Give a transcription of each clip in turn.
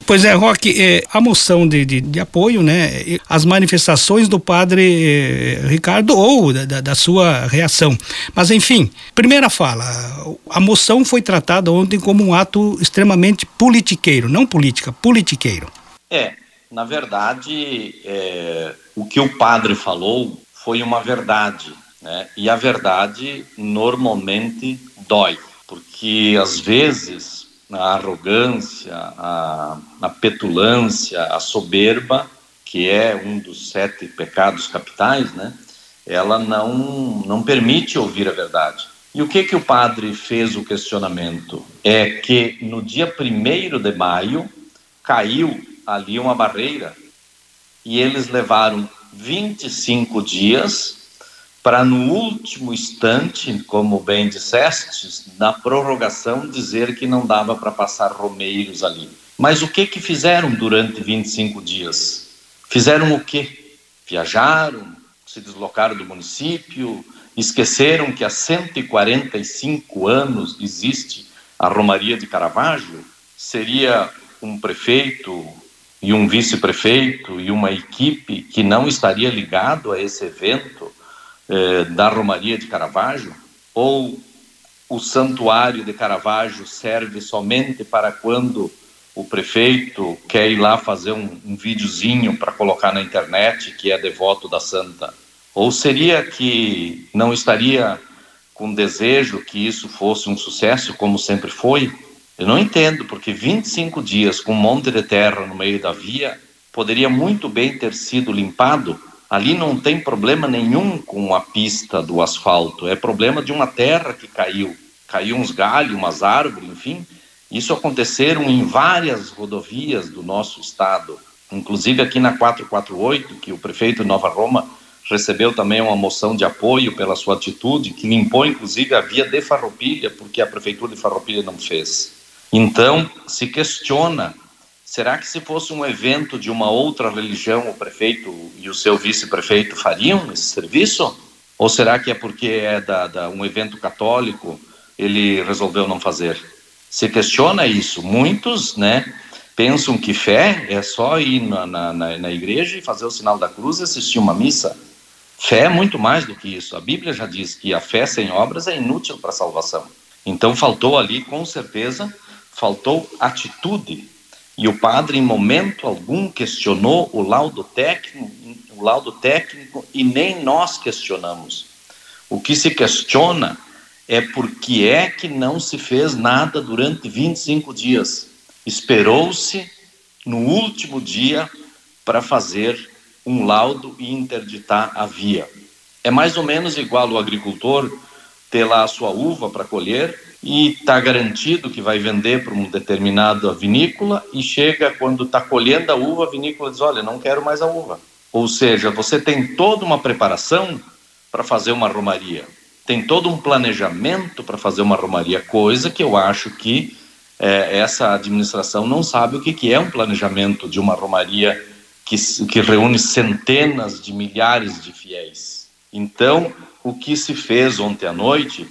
Pois é, Roque, a moção de apoio, né? As manifestações do padre Ricardo ou da sua reação. Mas, enfim, primeira fala, a moção foi tratada ontem como um ato extremamente politiqueiro, não política, politiqueiro. Na verdade, o que o padre falou foi uma verdade, né? E a verdade normalmente dói, porque às vezes a arrogância, a petulância, a soberba, que é um dos 7 pecados capitais, né? Ela não permite ouvir a verdade. E o que o padre fez o questionamento? É que no dia 1º de maio caiu ali uma barreira e eles levaram 25 dias para no último instante, como bem disseste, na prorrogação dizer que não dava para passar romeiros ali. Mas o que fizeram durante 25 dias? Fizeram o quê? Viajaram, se deslocaram do município, esqueceram que há 145 anos existe a Romaria de Caravaggio? Seria um prefeito e um vice-prefeito e uma equipe que não estaria ligado a esse evento da Romaria de Caravaggio? Ou o santuário de Caravaggio serve somente para quando o prefeito quer ir lá fazer um videozinho para colocar na internet que é devoto da santa? Ou seria que não estaria com desejo que isso fosse um sucesso como sempre foi? Eu não entendo, porque 25 dias com um monte de terra no meio da via poderia muito bem ter sido limpado. Ali não tem problema nenhum com a pista do asfalto, é problema de uma terra que caiu uns galhos, umas árvores, enfim. Isso aconteceram em várias rodovias do nosso estado, inclusive aqui na 448, que o prefeito de Nova Roma recebeu também uma moção de apoio pela sua atitude, que limpou inclusive a via de Farroupilha, porque a prefeitura de Farroupilha não fez. Então, se questiona, será que se fosse um evento de uma outra religião, o prefeito e o seu vice-prefeito fariam esse serviço? Ou será que é porque é um evento católico, ele resolveu não fazer? Se questiona isso. Muitos, né, pensam que fé é só ir na igreja e fazer o sinal da cruz e assistir uma missa. Fé é muito mais do que isso. A Bíblia já diz que a fé sem obras é inútil para a salvação. Então faltou ali, com certeza, faltou atitude. E o padre, em momento algum, questionou o laudo técnico e nem nós questionamos. O que se questiona é por que é que não se fez nada durante 25 dias. Esperou-se no último dia para fazer um laudo e interditar a via. É mais ou menos igual o agricultor ter lá a sua uva para colher e está garantido que vai vender para uma determinada vinícola e chega quando está colhendo a uva, a vinícola diz, olha, não quero mais a uva. Ou seja, você tem toda uma preparação para fazer uma romaria, tem todo um planejamento para fazer uma romaria, coisa que eu acho que essa administração não sabe o que é um planejamento de uma romaria que reúne centenas de milhares de fiéis. Então, o que se fez ontem à noite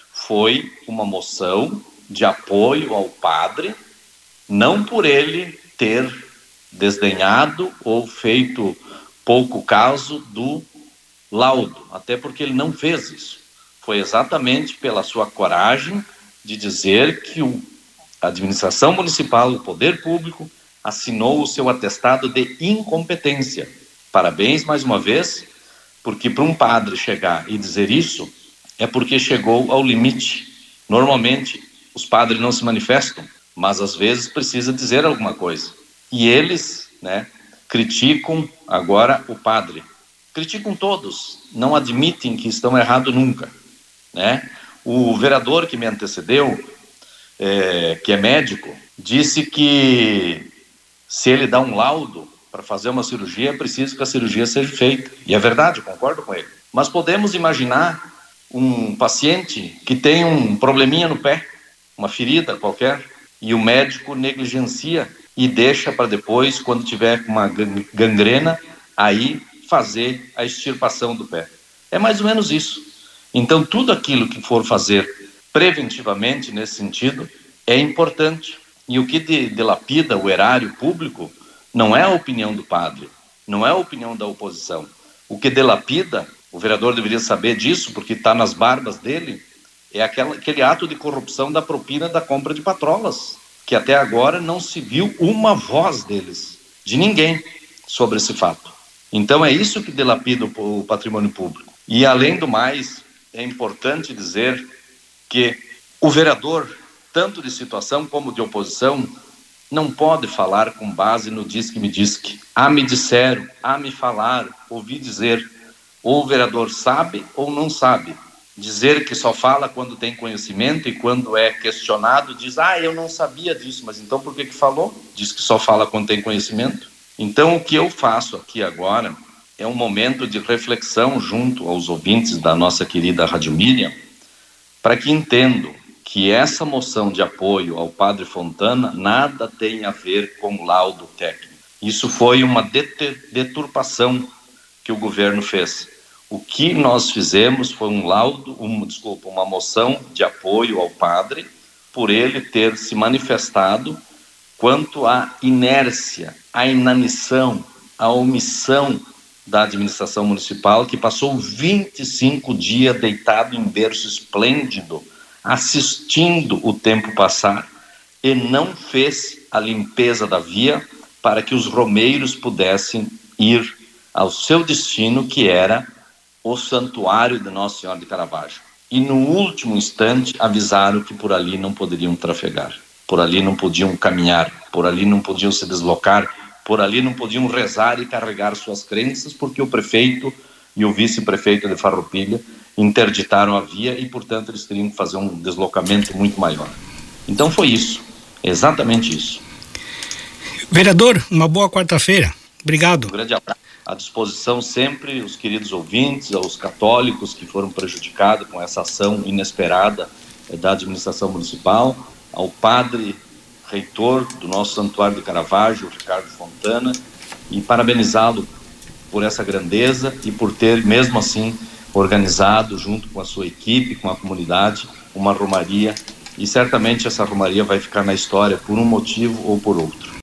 foi uma moção de apoio ao padre, não por ele ter desdenhado ou feito pouco caso do laudo, até porque ele não fez isso. Foi exatamente pela sua coragem de dizer que a administração municipal, o poder público, assinou o seu atestado de incompetência. Parabéns mais uma vez, porque para um padre chegar e dizer isso, é porque chegou ao limite. Normalmente, os padres não se manifestam, mas às vezes precisa dizer alguma coisa. E eles, né, criticam agora o padre. Criticam todos, não admitem que estão errados nunca, né? O vereador que me antecedeu, que é médico, disse que se ele dá um laudo para fazer uma cirurgia, é preciso que a cirurgia seja feita. E é verdade, eu concordo com ele. Mas podemos imaginar um paciente que tem um probleminha no pé, uma ferida qualquer, e o médico negligencia e deixa para depois, quando tiver uma gangrena, aí fazer a extirpação do pé. É mais ou menos isso. Então, tudo aquilo que for fazer preventivamente nesse sentido é importante. E o que dilapida o erário público não é a opinião do padre, não é a opinião da oposição. O que dilapida, o vereador deveria saber disso, porque está nas barbas dele, é aquele ato de corrupção da propina da compra de patrolas, que até agora não se viu uma voz deles, de ninguém, sobre esse fato. Então é isso que dilapida o patrimônio público. E além do mais, é importante dizer que o vereador, tanto de situação como de oposição, não pode falar com base no diz que me disque. Me disseram, me falaram, ouvi dizer. Ou o vereador sabe ou não sabe. Dizer que só fala quando tem conhecimento e quando é questionado diz, eu não sabia disso, mas então por que falou? Diz que só fala quando tem conhecimento. Então o que eu faço aqui agora é um momento de reflexão junto aos ouvintes da nossa querida Rádio Miriam, para que entendam que essa moção de apoio ao padre Fontana nada tem a ver com laudo técnico. Isso foi uma deturpação que o governo fez. O que nós fizemos foi uma moção de apoio ao padre, por ele ter se manifestado quanto à inércia, à inanição, à omissão da administração municipal, que passou 25 dias deitado em berço esplêndido, assistindo o tempo passar, e não fez a limpeza da via para que os romeiros pudessem ir ao seu destino, que era o santuário de Nossa Senhora de Caravaggio. E no último instante avisaram que por ali não poderiam trafegar, por ali não podiam caminhar, por ali não podiam se deslocar, por ali não podiam rezar e carregar suas crenças, porque o prefeito e o vice-prefeito de Farroupilha interditaram a via e, portanto, eles teriam que fazer um deslocamento muito maior. Então foi isso, exatamente isso. Vereador, uma boa quarta-feira. Obrigado. Um grande abraço. À disposição sempre os queridos ouvintes, aos católicos que foram prejudicados com essa ação inesperada da administração municipal, ao padre reitor do nosso Santuário de Caravaggio, Ricardo Fontana, e parabenizá-lo por essa grandeza e por ter, mesmo assim, organizado, junto com a sua equipe, com a comunidade, uma romaria, e certamente essa romaria vai ficar na história por um motivo ou por outro.